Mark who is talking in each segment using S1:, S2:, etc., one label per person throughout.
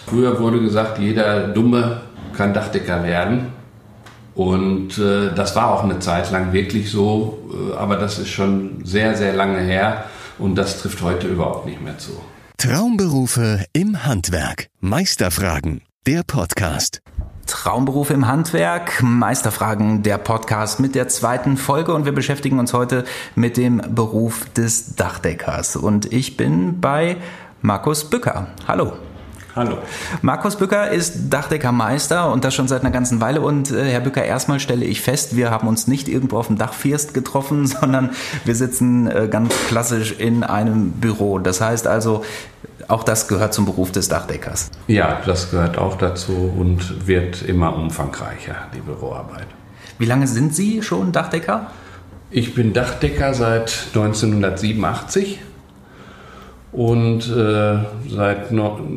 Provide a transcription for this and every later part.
S1: Früher wurde gesagt, jeder Dumme kann Dachdecker werden. Und das war auch eine Zeit lang wirklich so, aber das ist schon sehr, sehr lange her und das trifft heute überhaupt nicht mehr zu.
S2: Traumberufe im Handwerk. Meisterfragen, der Podcast.
S3: Traumberufe im Handwerk, Meisterfragen, der Podcast mit der zweiten Folge und wir beschäftigen uns heute mit dem Beruf des Dachdeckers. Und ich bin bei Markus Bücker. Hallo.
S1: Hallo.
S3: Markus Bücker ist Dachdeckermeister und das schon seit einer ganzen Weile. Und Herr Bücker, erstmal stelle ich fest, wir haben uns nicht irgendwo auf dem Dachfirst getroffen, sondern wir sitzen ganz klassisch in einem Büro. Das heißt also, auch das gehört zum Beruf des Dachdeckers.
S1: Ja, das gehört auch dazu und wird immer umfangreicher, die Büroarbeit.
S3: Wie lange sind Sie schon Dachdecker?
S1: Ich bin Dachdecker seit 1987 und seit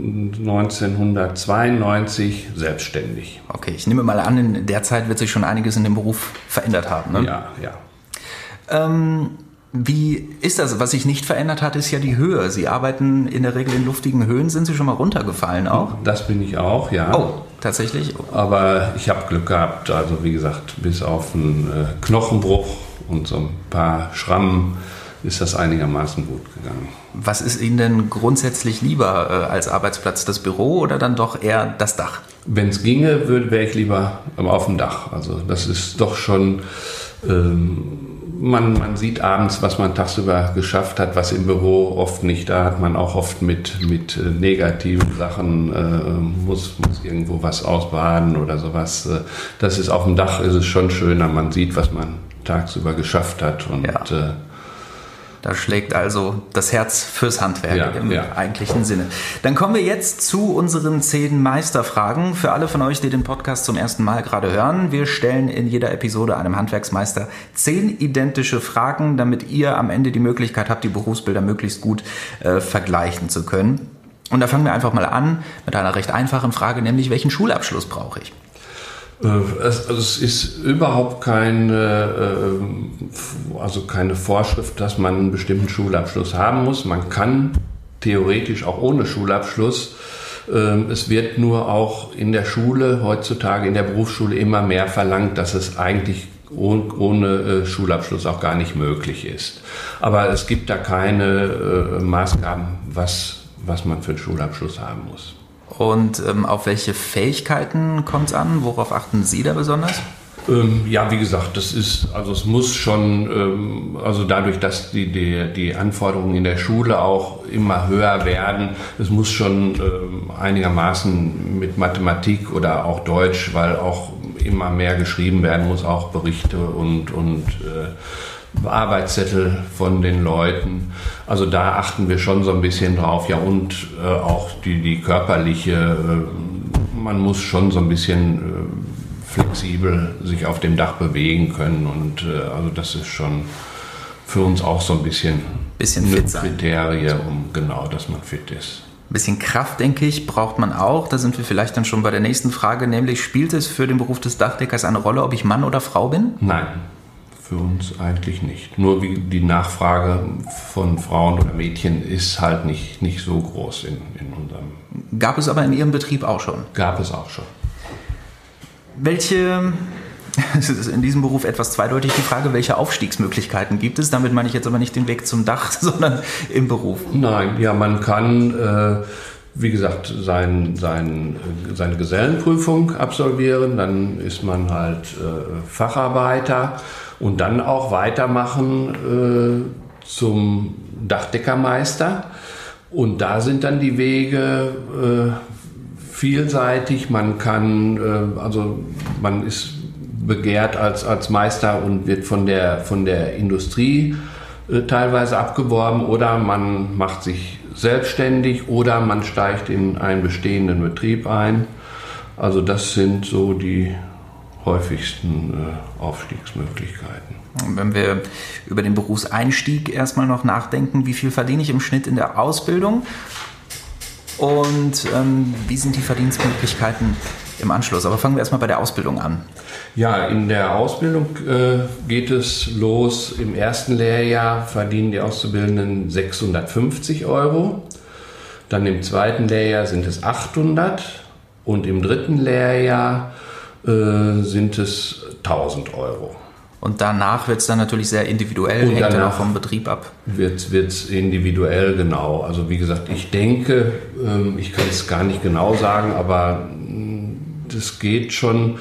S1: 1992 selbstständig.
S3: Okay, ich nehme mal an, in der Zeit wird sich schon einiges in dem Beruf verändert haben, ne?
S1: Ja, ja.
S3: Wie ist das? Was sich nicht verändert hat, ist ja die Höhe. Sie arbeiten in der Regel in luftigen Höhen. Sind Sie schon mal runtergefallen auch?
S1: Das bin ich auch, ja.
S3: Oh, tatsächlich?
S1: Aber ich habe Glück gehabt. Also wie gesagt, bis auf einen Knochenbruch und so ein paar Schrammen ist das einigermaßen gut gegangen.
S3: Was ist Ihnen denn grundsätzlich lieber als Arbeitsplatz? Das Büro oder dann doch eher das Dach?
S1: Wenn es ginge, wäre ich lieber auf dem Dach. Also das ist doch schon... Man sieht abends, was man tagsüber geschafft hat, was im Büro oft nicht. Da hat man auch oft mit negativen Sachen, muss irgendwo was ausbaden oder sowas. Das ist auf dem Dach, ist es schon schöner. Man sieht, was man tagsüber geschafft hat. Und
S3: ja. Da schlägt also das Herz fürs Handwerk im eigentlichen Sinne. Dann kommen wir jetzt zu unseren 10 Meisterfragen. Für alle von euch, die den Podcast zum ersten Mal gerade hören. Wir stellen in jeder Episode einem Handwerksmeister 10 identische Fragen, damit ihr am Ende die Möglichkeit habt, die Berufsbilder möglichst gut vergleichen zu können. Und da fangen wir einfach mal an mit einer recht einfachen Frage, nämlich welchen Schulabschluss brauche ich?
S1: Es ist überhaupt keine Vorschrift, dass man einen bestimmten Schulabschluss haben muss. Man kann theoretisch auch ohne Schulabschluss. Es wird nur auch in der Schule, heutzutage in der Berufsschule immer mehr verlangt, dass es eigentlich ohne Schulabschluss auch gar nicht möglich ist. Aber es gibt da keine Maßgaben, was man für einen Schulabschluss haben muss.
S3: Und auf welche Fähigkeiten kommt es an? Worauf achten Sie da besonders?
S1: Ja, wie gesagt, es muss schon, dadurch, dass die Anforderungen in der Schule auch immer höher werden, es muss schon einigermaßen mit Mathematik oder auch Deutsch, weil auch immer mehr geschrieben werden muss, auch Berichte und Arbeitszettel von den Leuten. Also da achten wir schon so ein bisschen drauf. Ja, und auch die körperliche, man muss schon so ein bisschen flexibel sich auf dem Dach bewegen können. Und also das ist schon für uns auch so ein bisschen
S3: fit sein.
S1: Kriterie, dass man fit ist.
S3: Ein bisschen Kraft, denke ich, braucht man auch. Da sind wir vielleicht dann schon bei der nächsten Frage, nämlich spielt es für den Beruf des Dachdeckers eine Rolle, ob ich Mann oder Frau bin?
S1: Nein. Für uns eigentlich nicht. Nur wie die Nachfrage von Frauen oder Mädchen ist halt nicht so groß in unserem...
S3: Gab es aber in Ihrem Betrieb auch schon?
S1: Gab es auch schon.
S3: Es ist in diesem Beruf etwas zweideutig die Frage, welche Aufstiegsmöglichkeiten gibt es? Damit meine ich jetzt aber nicht den Weg zum Dach, sondern im Beruf.
S1: Nein, ja, man kann... wie gesagt, seine Gesellenprüfung absolvieren, dann ist man halt Facharbeiter und dann auch weitermachen zum Dachdeckermeister. Und da sind dann die Wege vielseitig. Man kann, man ist begehrt als Meister und wird von der Industrie teilweise abgeworben oder man macht sich selbstständig oder man steigt in einen bestehenden Betrieb ein. Also das sind so die häufigsten Aufstiegsmöglichkeiten.
S3: Wenn wir über den Berufseinstieg erstmal noch nachdenken, wie viel verdiene ich im Schnitt in der Ausbildung und wie sind die Verdienstmöglichkeiten im Anschluss? Aber fangen wir erstmal bei der Ausbildung an.
S1: Ja, in der Ausbildung geht es los. Im ersten Lehrjahr verdienen die Auszubildenden 650 €. Dann im zweiten Lehrjahr sind es 800 und im dritten Lehrjahr sind es 1.000 Euro.
S3: Und danach wird es dann natürlich sehr individuell,
S1: und
S3: hängt dann auch vom Betrieb ab.
S1: Wird's individuell, genau. Also wie gesagt, ich denke, ich kann es gar nicht genau sagen, aber das geht schon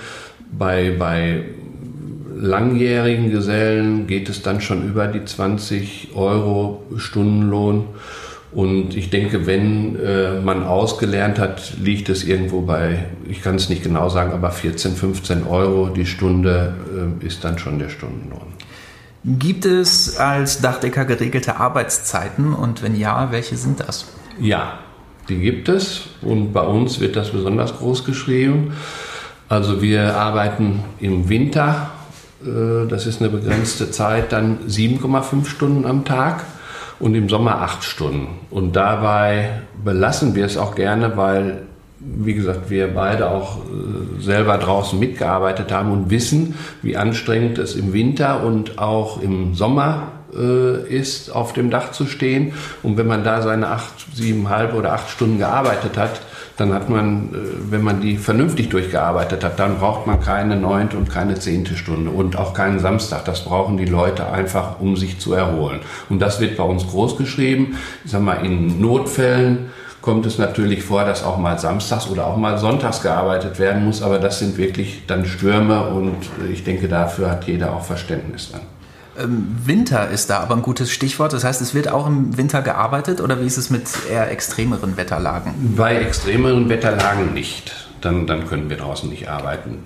S1: bei langjährigen Gesellen geht es dann schon über die 20 Euro Stundenlohn. Und ich denke, wenn man ausgelernt hat, liegt es irgendwo bei, ich kann es nicht genau sagen, aber 14, 15 Euro die Stunde ist dann schon der Stundenlohn.
S3: Gibt es als Dachdecker geregelte Arbeitszeiten und wenn ja, welche sind das?
S1: Ja, die gibt es und bei uns wird das besonders groß geschrieben. Also wir arbeiten im Winter, das ist eine begrenzte Zeit, dann 7,5 Stunden am Tag. Und im Sommer 8 Stunden. Und dabei belassen wir es auch gerne, weil, wie gesagt, wir beide auch selber draußen mitgearbeitet haben und wissen, wie anstrengend es im Winter und auch im Sommer ist, auf dem Dach zu stehen. Und wenn man da seine 7,5 oder 8 Stunden gearbeitet hat, dann hat man, wenn man die vernünftig durchgearbeitet hat, dann braucht man keine 9. und keine 10. Stunde und auch keinen Samstag. Das brauchen die Leute einfach, um sich zu erholen. Und das wird bei uns groß geschrieben. Ich sag mal, in Notfällen kommt es natürlich vor, dass auch mal samstags oder auch mal sonntags gearbeitet werden muss. Aber das sind wirklich dann Stürme und ich denke, dafür hat jeder auch Verständnis dann.
S3: Winter ist da aber ein gutes Stichwort. Das heißt, es wird auch im Winter gearbeitet oder wie ist es mit eher extremeren Wetterlagen?
S1: Bei extremeren Wetterlagen nicht. Dann können wir draußen nicht arbeiten.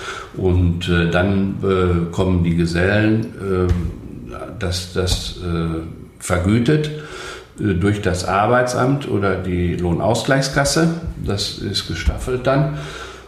S1: Und dann kommen die Gesellen, das vergütet durch das Arbeitsamt oder die Lohnausgleichskasse. Das ist gestaffelt dann.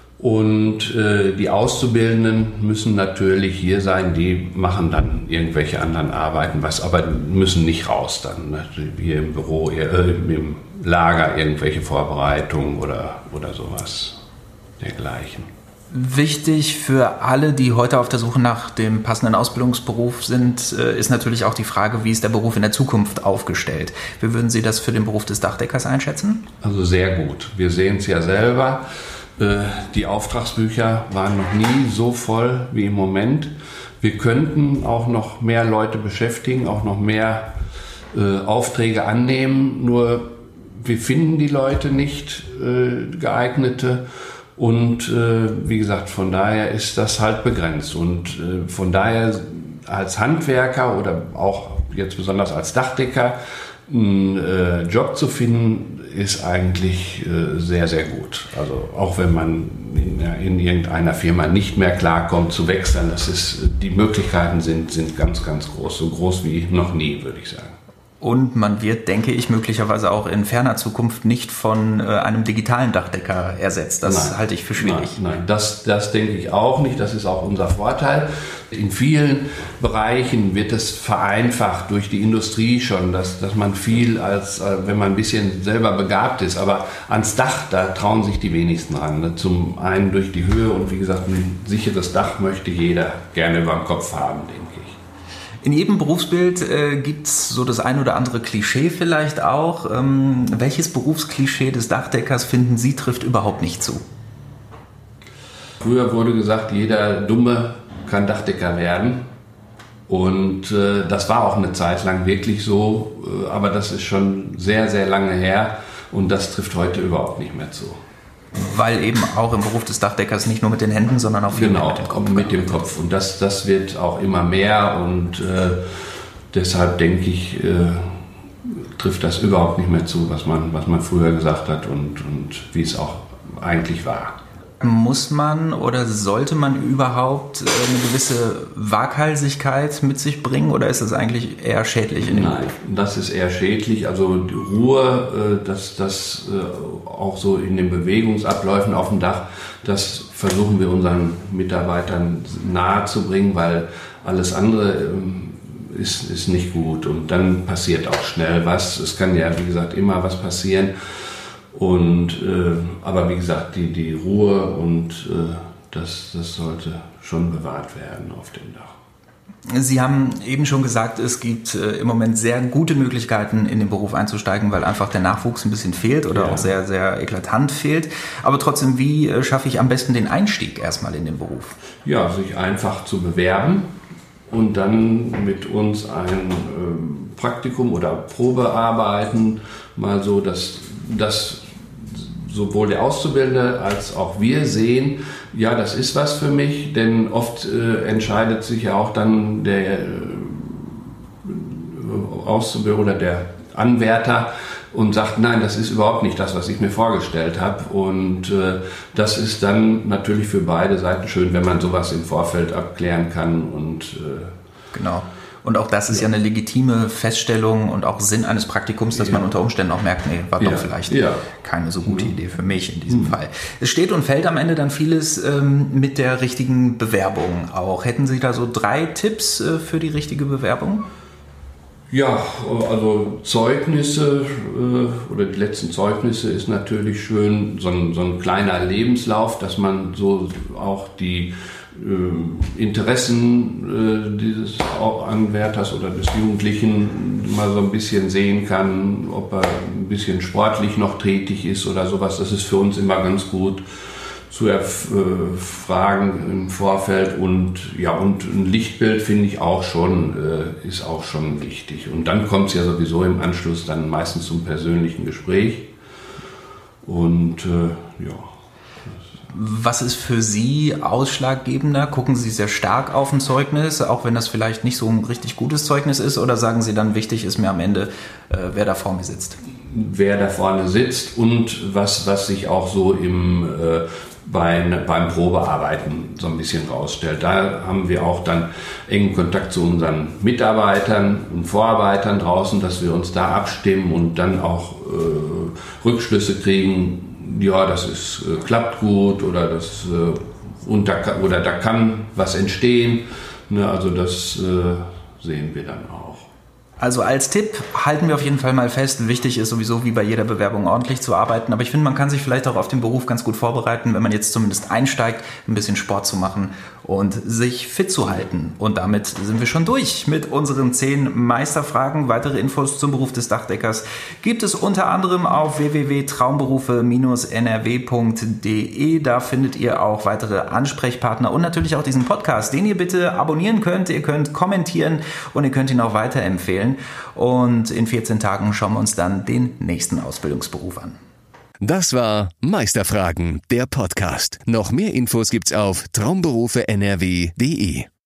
S1: Und die Auszubildenden müssen natürlich hier sein, die machen dann irgendwelche anderen Arbeiten, aber müssen nicht raus dann. Ne? Hier im Büro, im Lager irgendwelche Vorbereitungen oder sowas dergleichen.
S3: Wichtig für alle, die heute auf der Suche nach dem passenden Ausbildungsberuf sind, ist natürlich auch die Frage, wie ist der Beruf in der Zukunft aufgestellt? Wie würden Sie das für den Beruf des Dachdeckers einschätzen?
S1: Also sehr gut. Wir sehen es ja selber. Die Auftragsbücher waren noch nie so voll wie im Moment. Wir könnten auch noch mehr Leute beschäftigen, auch noch mehr Aufträge annehmen. Nur wir finden die Leute nicht, geeignete. Und wie gesagt, von daher ist das halt begrenzt. Und von daher als Handwerker oder auch jetzt besonders als Dachdecker einen Job zu finden, ist eigentlich sehr, sehr gut. Also auch wenn man in irgendeiner Firma nicht mehr klarkommt, zu wechseln, die Möglichkeiten sind ganz, ganz groß. So groß wie noch nie, würde ich sagen.
S3: Und man wird, denke ich, möglicherweise auch in ferner Zukunft nicht von einem digitalen Dachdecker ersetzt. Das halte ich für schwierig.
S1: Nein, das denke ich auch nicht. Das ist auch unser Vorteil. In vielen Bereichen wird es vereinfacht durch die Industrie schon, dass man viel wenn man ein bisschen selber begabt ist. Aber ans Dach, da trauen sich die wenigsten ran. Zum einen durch die Höhe und wie gesagt, ein sicheres Dach möchte jeder gerne über dem Kopf haben, denke ich.
S3: In jedem Berufsbild gibt es so das ein oder andere Klischee vielleicht auch. Welches Berufsklischee des Dachdeckers finden Sie trifft überhaupt nicht zu?
S1: Früher wurde gesagt, jeder Dumme kann Dachdecker werden. Und das war auch eine Zeit lang wirklich so. Aber das ist schon sehr, sehr lange her. Und das trifft heute überhaupt nicht mehr zu.
S3: Weil eben auch im Beruf des Dachdeckers nicht nur mit den Händen, sondern auch viel
S1: mit dem Kopf. Mit dem Kopf. Und das wird auch immer mehr und deshalb denke ich, trifft das überhaupt nicht mehr zu, was man früher gesagt hat und wie es auch eigentlich war.
S3: Muss man oder sollte man überhaupt eine gewisse Waghalsigkeit mit sich bringen oder ist das eigentlich eher schädlich in dem Beruf?
S1: Nein, das ist eher schädlich. Also die Ruhe, das auch so in den Bewegungsabläufen auf dem Dach, das versuchen wir unseren Mitarbeitern nahe zu bringen, weil alles andere ist nicht gut und dann passiert auch schnell was. Es kann ja, wie gesagt, immer was passieren. Aber wie gesagt, die Ruhe und das sollte schon bewahrt werden auf dem Dach.
S3: Sie haben eben schon gesagt, es gibt im Moment sehr gute Möglichkeiten, in den Beruf einzusteigen, weil einfach der Nachwuchs ein bisschen fehlt oder auch sehr, sehr eklatant fehlt. Aber trotzdem, wie schaffe ich am besten den Einstieg erstmal in den Beruf?
S1: Ja, sich einfach zu bewerben und dann mit uns ein Praktikum oder Probearbeiten, mal so, dass sowohl der Auszubildende als auch wir sehen, ja, das ist was für mich, denn oft entscheidet sich ja auch dann der Auszubildende oder der Anwärter und sagt, nein, das ist überhaupt nicht das, was ich mir vorgestellt habe. Und das ist dann natürlich für beide Seiten schön, wenn man sowas im Vorfeld abklären kann. Und
S3: genau. Und auch das ist ja eine legitime Feststellung und auch Sinn eines Praktikums, dass man unter Umständen auch merkt, nee, war doch vielleicht keine so gute Idee für mich in diesem Fall. Es steht und fällt am Ende dann vieles mit der richtigen Bewerbung auch. Hätten Sie da so 3 Tipps für die richtige Bewerbung?
S1: Ja, also Zeugnisse oder die letzten Zeugnisse ist natürlich schön, so ein kleiner Lebenslauf, dass man so auch die Interessen dieses Anwärters oder des Jugendlichen mal so ein bisschen sehen kann, ob er ein bisschen sportlich noch tätig ist oder sowas. Das ist für uns immer ganz gut zu erfragen im Vorfeld. Und ja, und ein Lichtbild finde ich auch schon, ist auch schon wichtig. Und dann kommt es ja sowieso im Anschluss dann meistens zum persönlichen Gespräch. Und ja.
S3: Was ist für Sie ausschlaggebender? Gucken Sie sehr stark auf ein Zeugnis, auch wenn das vielleicht nicht so ein richtig gutes Zeugnis ist? Oder sagen Sie dann, wichtig ist mir am Ende, wer da vor mir sitzt?
S1: Wer da vorne sitzt und was sich auch so beim Probearbeiten so ein bisschen rausstellt. Da haben wir auch dann engen Kontakt zu unseren Mitarbeitern und Vorarbeitern draußen, dass wir uns da abstimmen und dann auch Rückschlüsse kriegen. Ja, das ist, klappt gut oder da kann was entstehen. Ne, also das sehen wir dann auch.
S3: Also als Tipp halten wir auf jeden Fall mal fest, wichtig ist sowieso wie bei jeder Bewerbung ordentlich zu arbeiten, aber ich finde, man kann sich vielleicht auch auf den Beruf ganz gut vorbereiten, wenn man jetzt zumindest einsteigt, ein bisschen Sport zu machen und sich fit zu halten. Und damit sind wir schon durch mit unseren 10 Meisterfragen. Weitere Infos zum Beruf des Dachdeckers gibt es unter anderem auf www.traumberufe-nrw.de. Da findet ihr auch weitere Ansprechpartner und natürlich auch diesen Podcast, den ihr bitte abonnieren könnt. Ihr könnt kommentieren und ihr könnt ihn auch weiterempfehlen. Und in 14 Tagen schauen wir uns dann den nächsten Ausbildungsberuf an.
S2: Das war Meisterfragen, der Podcast. Noch mehr Infos gibt's auf traumberufe-nrw.de.